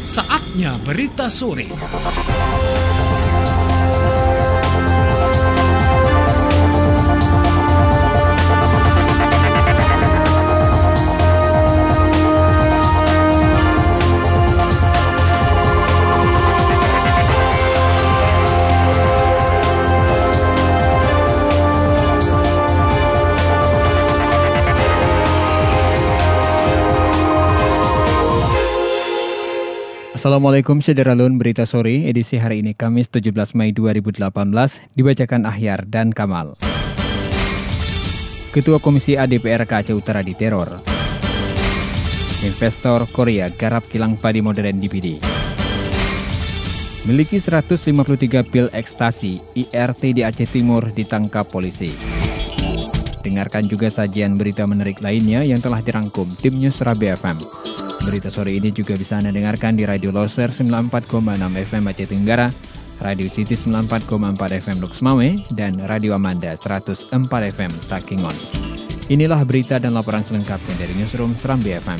Saatnya berita sore. Assalamualaikum Syederalun, berita sore edisi hari ini Kamis 17 Mei 2018 dibacakan Ahyar dan Kamal. Ketua Komisi A DPRK Aceh Utara diteror. Investor Korea garap kilang padi modern DPD. Miliki 153 pil ekstasi, IRT di Aceh Timur ditangkap polisi. Dengarkan juga sajian berita menarik lainnya yang telah dirangkum tim News Rabi FM. Berita sore ini juga bisa Anda dengarkan di Radio Loser 94,6 FM Aceh Tenggara, Radio City 94,4 FM Lux Mawai, dan Radio Amanda 104 FM Takingon. Inilah berita dan laporan selengkapnya dari Newsroom Serambi FM.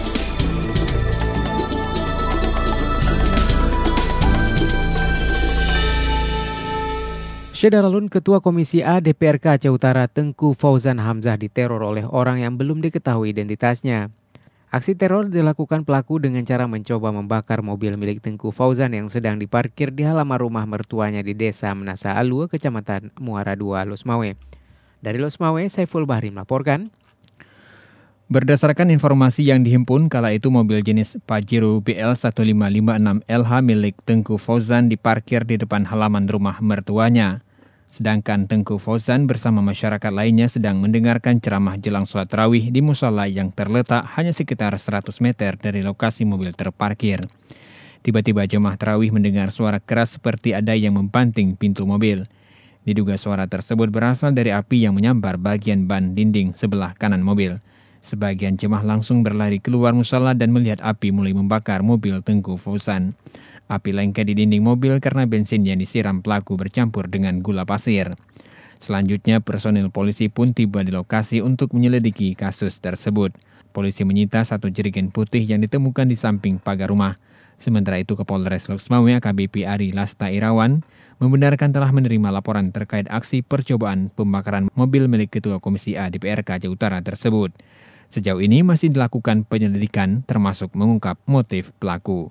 Syederalun, Ketua Komisi A DPRK Aceh Utara Tengku Fauzan Hamzah diteror oleh orang yang belum diketahui identitasnya. Aksi teror dilakukan pelaku dengan cara mencoba membakar mobil milik Tengku Fauzan yang sedang diparkir di halaman rumah mertuanya di Desa Menasa Alua, Kecamatan Muara II, Losmawe. Dari Losmawe, Saiful Bahri melaporkan. Berdasarkan informasi yang dihimpun, kala itu mobil jenis Pajero BL 1556 LH milik Tengku Fauzan diparkir di depan halaman rumah mertuanya. Sedangkan Tengku Fauzan bersama masyarakat lainnya sedang mendengarkan ceramah jelang sholat tarawih di musala yang terletak hanya sekitar 100 meter dari lokasi mobil terparkir. Tiba-tiba jemaah tarawih mendengar suara keras seperti ada yang membanting pintu mobil. Diduga suara tersebut berasal dari api yang menyambar bagian ban dinding sebelah kanan mobil. Sebagian jemaah langsung berlari keluar musala dan melihat api mulai membakar mobil Tengku Fauzan. Api lengket di dinding mobil karena bensin yang disiram pelaku bercampur dengan gula pasir. Selanjutnya, personil polisi pun tiba di lokasi untuk menyelidiki kasus tersebut. Polisi menyita 1 jerigen putih yang ditemukan di samping pagar rumah. Sementara itu, Kapolres Losmawe AKBP Ari Lasta Irawan membenarkan telah menerima laporan terkait aksi percobaan pembakaran mobil milik Ketua Komisi A DPRK Aceh Utara tersebut. Sejauh ini masih dilakukan penyelidikan termasuk mengungkap motif pelaku.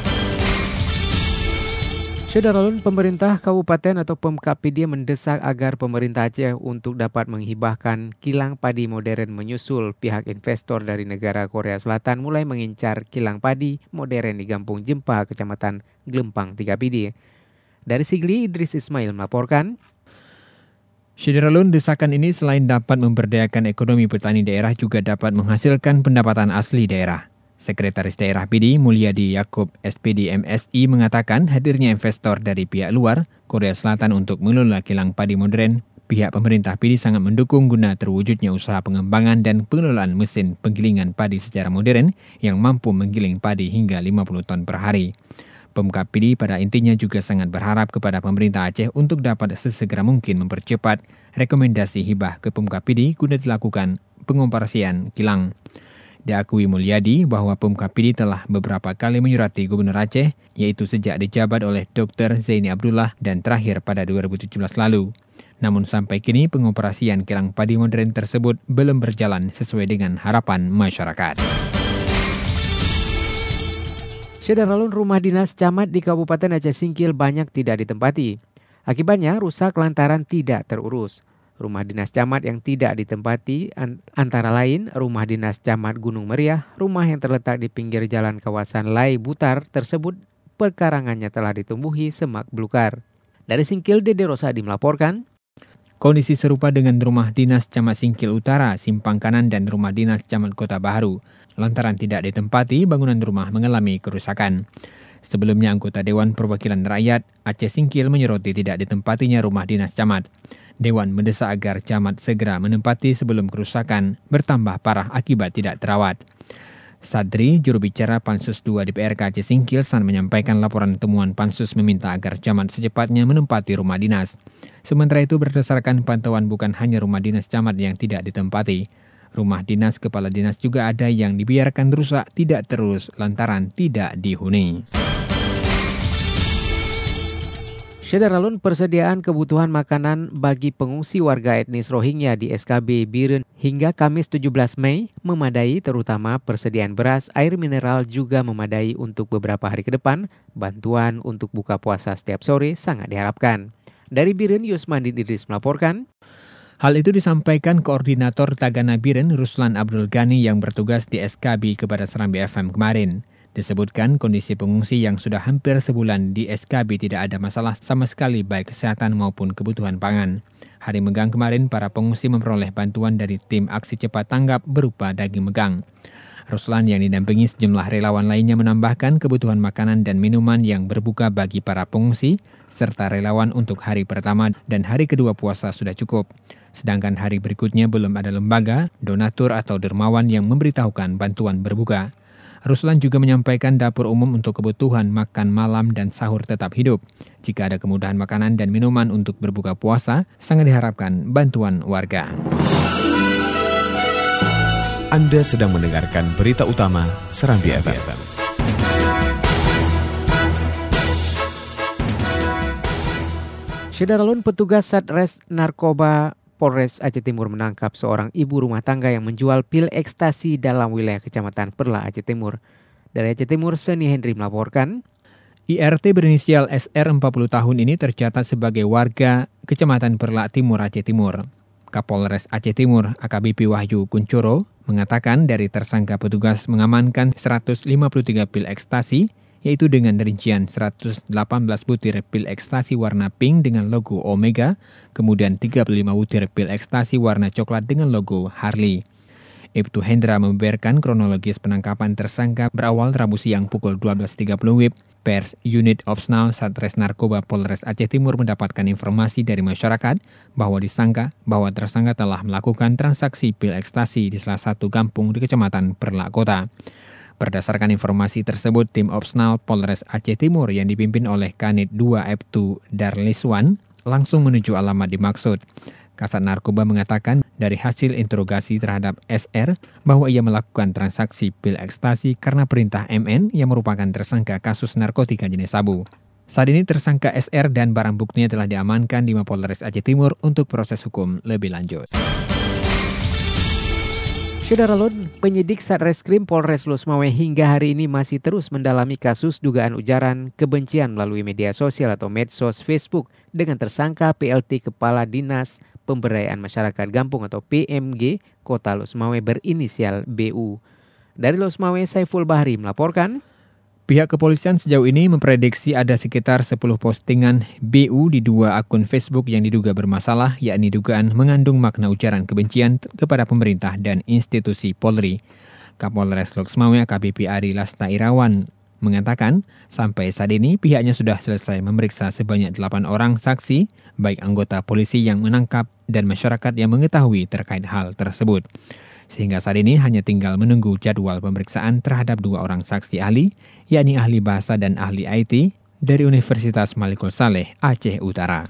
Syederalun, pemerintah kabupaten atau Pemkab PD mendesak agar pemerintah Aceh untuk dapat menghibahkan kilang padi modern menyusul pihak investor dari negara Korea Selatan mulai mengincar kilang padi modern di Kampung Jempa, Kecamatan Glempang 3 PD. Dari Sigli, Idris Ismail melaporkan. Syederalun, desakan ini selain dapat memberdayakan ekonomi petani daerah juga dapat menghasilkan pendapatan asli daerah. Sekretaris Daerah PD Mulyadi Yaakob SPD MSI mengatakan hadirnya investor dari pihak luar Korea Selatan untuk mengelola kilang padi modern, pihak pemerintah PD sangat mendukung guna terwujudnya usaha pengembangan dan pengelolaan mesin penggilingan padi secara modern yang mampu menggiling padi hingga 50 ton per hari. Pemkab PD pada intinya juga sangat berharap kepada pemerintah Aceh untuk dapat sesegera mungkin mempercepat rekomendasi hibah ke Pemkab PD guna dilakukan pengoperasian kilang. Diakui Mulyadi bahwa Pemkab PD telah beberapa kali menyurati Gubernur Aceh, yaitu sejak dijabat oleh Dr. Zaini Abdullah dan terakhir pada 2017 lalu. Namun sampai kini pengoperasian kilang padi modern tersebut belum berjalan sesuai dengan harapan masyarakat. Syederalun, rumah dinas camat di Kabupaten Aceh Singkil banyak tidak ditempati. Akibatnya rusak lantaran tidak terurus. Rumah dinas camat yang tidak ditempati antara lain rumah dinas camat Gunung Meriah, rumah yang terletak di pinggir jalan kawasan Lai Butar tersebut perkarangannya telah ditumbuhi semak belukar. Dari Singkil, Dede Rosadi melaporkan. Kondisi serupa dengan rumah dinas camat Singkil Utara, Simpang Kanan dan rumah dinas camat Kota Baharu. Lantaran tidak ditempati, bangunan rumah mengalami kerusakan. Sebelumnya, anggota Dewan Perwakilan Rakyat Aceh Singkil menyoroti tidak ditempatinya rumah dinas camat. Dewan mendesak agar camat segera menempati sebelum kerusakan bertambah parah akibat tidak terawat. Sadri, juru bicara Pansus 2 DPRK Aceh Singkil, menyampaikan laporan temuan Pansus meminta agar camat secepatnya menempati rumah dinas. Sementara itu, berdasarkan pantauan bukan hanya rumah dinas camat yang tidak ditempati, Rumah dinas kepala dinas juga ada yang dibiarkan rusak tidak terurus lantaran tidak dihuni. Syederalun persediaan kebutuhan makanan bagi pengungsi warga etnis Rohingya di SKB Biren hingga Kamis 17 Mei memadai, terutama persediaan beras, air mineral juga memadai untuk beberapa hari ke depan. Bantuan untuk buka puasa setiap sore sangat diharapkan. Dari Biren, Yusmandin Idris melaporkan. Hal itu disampaikan Koordinator Tagana Biren Ruslan Abdul Ghani yang bertugas di SKB kepada Serambi FM kemarin. Disebutkan kondisi pengungsi yang sudah hampir sebulan di SKB tidak ada masalah sama sekali baik kesehatan maupun kebutuhan pangan. Hari Megang kemarin para pengungsi memperoleh bantuan dari tim aksi cepat tanggap berupa daging megang. Ruslan yang didampingi sejumlah relawan lainnya menambahkan kebutuhan makanan dan minuman yang berbuka bagi para pengungsi serta relawan untuk hari pertama dan hari kedua puasa sudah cukup. Sedangkan hari berikutnya belum ada lembaga, donatur atau dermawan yang memberitahukan bantuan berbuka. Ruslan juga menyampaikan dapur umum untuk kebutuhan makan malam dan sahur tetap hidup. Jika ada kemudahan makanan dan minuman untuk berbuka puasa, sangat diharapkan bantuan warga. Anda sedang mendengarkan berita utama Serambi FM. Syederalun petugas Satres Narkoba Polres Aceh Timur menangkap seorang ibu rumah tangga yang menjual pil ekstasi dalam wilayah Kecamatan Perla, Aceh Timur. Dari Aceh Timur, Seni Henry melaporkan. IRT berinisial SR 40 tahun ini tercatat sebagai warga Kecamatan Perla Timur, Aceh Timur. Kapolres Aceh Timur, AKBP Wahyu Kuncoro, mengatakan dari tersangka petugas mengamankan 153 pil ekstasi, yaitu dengan rincian 118 butir pil ekstasi warna pink dengan logo Omega, kemudian 35 butir pil ekstasi warna coklat dengan logo Harley. Ibtu Hendra membeberkan kronologis penangkapan tersangka berawal Rabu siang pukul 12.30 WIB. Pers Unit Opsnal Satres Narkoba Polres Aceh Timur mendapatkan informasi dari masyarakat bahwa tersangka telah melakukan transaksi pil ekstasi di salah satu kampung di Kecamatan Perla Kota. Berdasarkan informasi tersebut, tim Opsnal Polres Aceh Timur yang dipimpin oleh Kanit 2 Ibtu Darliswan langsung menuju alamat dimaksud. Kasat Narkoba mengatakan dari hasil interogasi terhadap SR bahwa ia melakukan transaksi pil ekstasi karena perintah MN yang merupakan tersangka kasus narkotika jenis sabu. Saat ini tersangka SR dan barang buktinya telah diamankan di Mapolres Aceh Timur untuk proses hukum lebih lanjut. Syederalun, penyidik Satreskrim Polres Losmawe hingga hari ini masih terus mendalami kasus dugaan ujaran kebencian melalui media sosial atau medsos Facebook dengan tersangka PLT Kepala Dinas Pemberdayaan Masyarakat Gampung atau PMG Kota Losmawe berinisial BU. Dari Losmawe, Saiful Bahri melaporkan. Pihak kepolisian sejauh ini memprediksi ada sekitar 10 postingan BU di 2 akun Facebook yang diduga bermasalah, yakni dugaan mengandung makna ujaran kebencian kepada pemerintah dan institusi Polri. Kapolres Losmawe AKBP Ari Lasta Irawan mengatakan, sampai saat ini pihaknya sudah selesai memeriksa sebanyak 8 orang saksi, baik anggota polisi yang menangkap dan masyarakat yang mengetahui terkait hal tersebut. Sehingga saat ini hanya tinggal menunggu jadwal pemeriksaan terhadap 2 orang saksi ahli, yakni ahli bahasa dan ahli IT dari Universitas Malikul Saleh, Aceh Utara.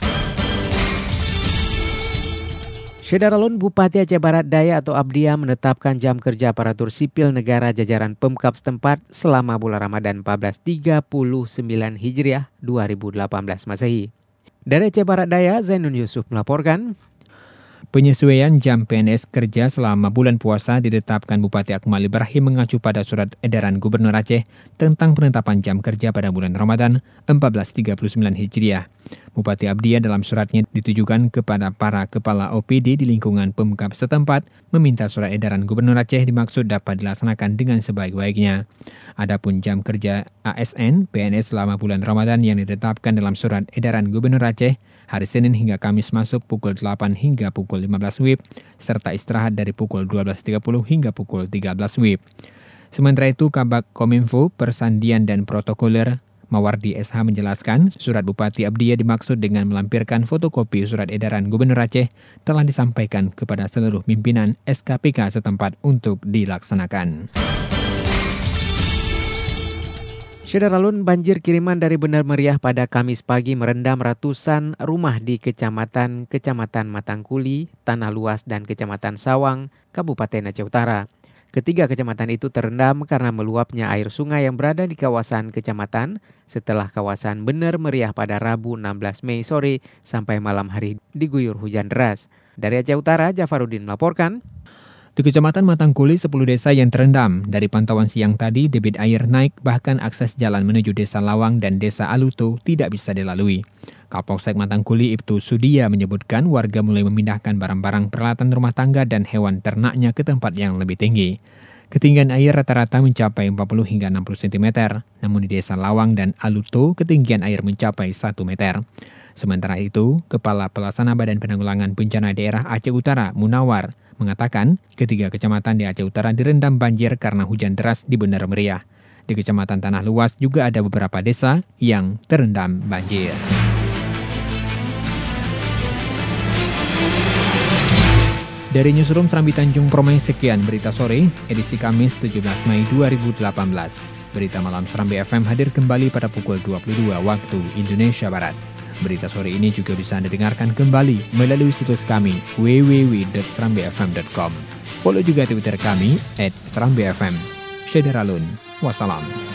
Syederalun, Bupati Aceh Barat Daya atau Abdiya menetapkan jam kerja aparatur sipil negara jajaran Pemkab setempat selama bulan Ramadan 1439 Hijriah 2018 Masehi. Dari Aceh Barat Daya, Zainun Yusuf melaporkan. Penyesuaian jam PNS kerja selama bulan puasa ditetapkan Bupati Akmal Ibrahim mengacu pada surat edaran Gubernur Aceh tentang penetapan jam kerja pada bulan Ramadan 1439 Hijriah. Bupati Abdiya dalam suratnya ditujukan kepada para kepala OPD di lingkungan Pemkab setempat meminta surat edaran Gubernur Aceh dimaksud dapat dilaksanakan dengan sebaik-baiknya. Adapun jam kerja ASN PNS selama bulan Ramadan yang ditetapkan dalam surat edaran Gubernur Aceh hari Senin hingga Kamis masuk pukul 8 hingga pukul 15 WIB, serta istirahat dari pukul 12.30 hingga pukul 13 WIB. Sementara itu, Kabak Kominfo, Persandian dan Protokoler Mawardi SH menjelaskan, surat Bupati Abdiya dimaksud dengan melampirkan fotokopi surat edaran Gubernur Aceh telah disampaikan kepada seluruh pimpinan SKPK setempat untuk dilaksanakan. Syederalun, banjir kiriman dari Benar Meriah pada Kamis pagi merendam ratusan rumah di Kecamatan Matangkuli, Tanah Luas, dan Kecamatan Sawang, Kabupaten Aceh Utara. Ketiga kecamatan itu terendam karena meluapnya air sungai yang berada di kawasan kecamatan setelah kawasan Bener Meriah pada Rabu 16 Mei sore sampai malam hari diguyur hujan deras. Dari Aceh Utara, Jafarudin melaporkan. Di Kecamatan Matangkuli, 10 desa yang terendam. Dari pantauan siang tadi, debit air naik, bahkan akses jalan menuju Desa Lawang dan Desa Aluto tidak bisa dilalui. Kapolsek Matangkuli Ibtu Sudia menyebutkan warga mulai memindahkan barang-barang peralatan rumah tangga dan hewan ternaknya ke tempat yang lebih tinggi. Ketinggian air rata-rata mencapai 40 hingga 60 cm, namun di Desa Lawang dan Aluto ketinggian air mencapai 1 meter. Sementara itu, Kepala Pelaksana Badan Penanggulangan Bencana Daerah Aceh Utara, Munawar, mengatakan ketiga kecamatan di Aceh Utara direndam banjir karena hujan deras di Bener Meriah. Di Kecamatan Tanah Luas juga ada beberapa desa yang terendam banjir. Dari Newsroom Serambi Tanjung Permai, sekian berita sore, edisi Kamis 17 Mei 2018. Berita malam Serambi FM hadir kembali pada pukul 22 waktu Indonesia Barat. Berita sore ini juga bisa Anda dengarkan kembali melalui situs kami www.serambifm.com. Follow juga Twitter kami @serambifm. Syederalun. Wassalam.